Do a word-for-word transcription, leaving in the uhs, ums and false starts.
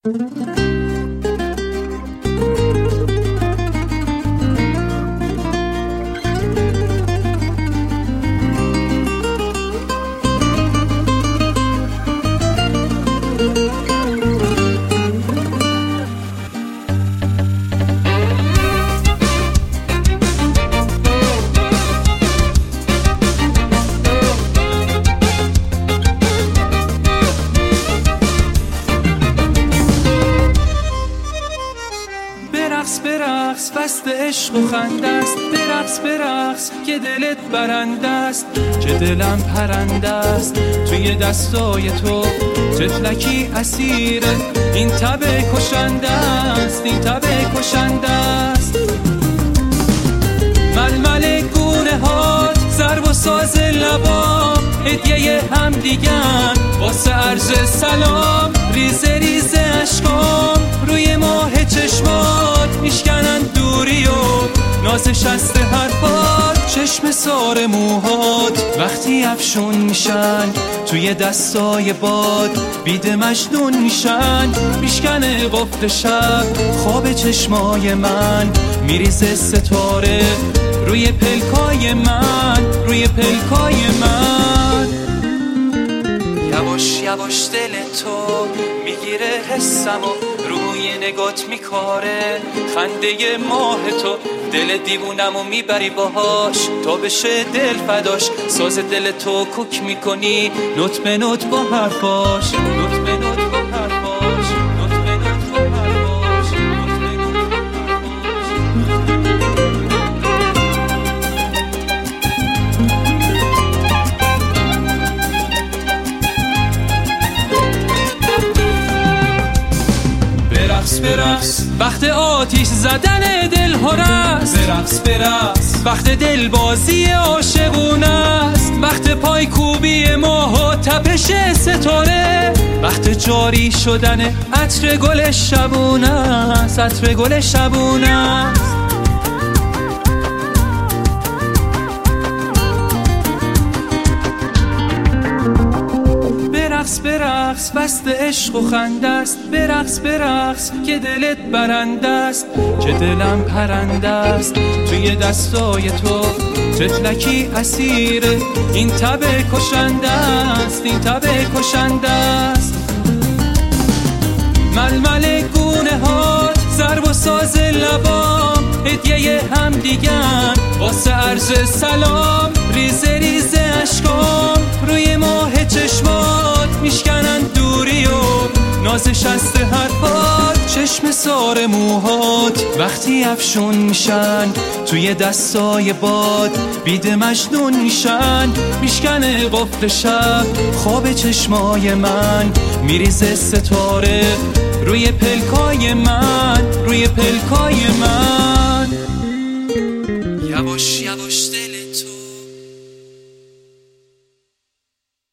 برقص برقص فست عشق و خنده است، برقص برقص که دلت برنده است، که دلم پرنده است توی دستای تو، تفلکی اسیره این تب کشنده است، این تب کشنده است. ململ گونه هات ضرب و ساز لبام هدیه هم دیگر واسه عرض سلام، ریزه ریزه اشکام روی ماه چشمات میشکنن دوری و نازش است حرفات، چشم سار موهات وقتی افشون میشن توی دستای باد بید مجنون میشن، میشکنه قفل شب خواب چشمای من، میریزه ستاره روی پلکای من، روی پلکای من. یواش یواش دل تو میگیره حسم و روی نگات میکاره خنده ماه تو، دل دیوونمو میبری باهاش تا بشه دل فداش، ساز دل تو کوک میکنی نوت به نوت با حرفاش، نوت به نوت با حرفاش، نوت به نوت با حرفاش، نوت به نوت با برقص برقص وقت آتیش زدن دل هرست، برقص برقص وقت دل بازی عاشقونه است، وقت پای کوبی ماه و تپش ستاره، وقت جاری شدن عطر گل شبونه است، عطر گل شبونه است. برقص برقص بست عشق و خنده است، برقص برقص که دلت برنده است، که دلم پرنده است توی دستای تو، تفلکی اسیره این تب کشنده است، این تب کشنده است. ململ گونه هات ضرب و ساز لبام هدیه هم دیگر واسه عرض سلام، ریزه ریزه اشکام روی ماه چشمات میشکنن دوری و نازش است حرفات، چشم سار موهات وقتی افشون میشن توی دستای باد بید مجنون میشن، میشکنه قفل شب خواب چشمای من، میریزه ستاره روی پلکای من، روی پلکای من.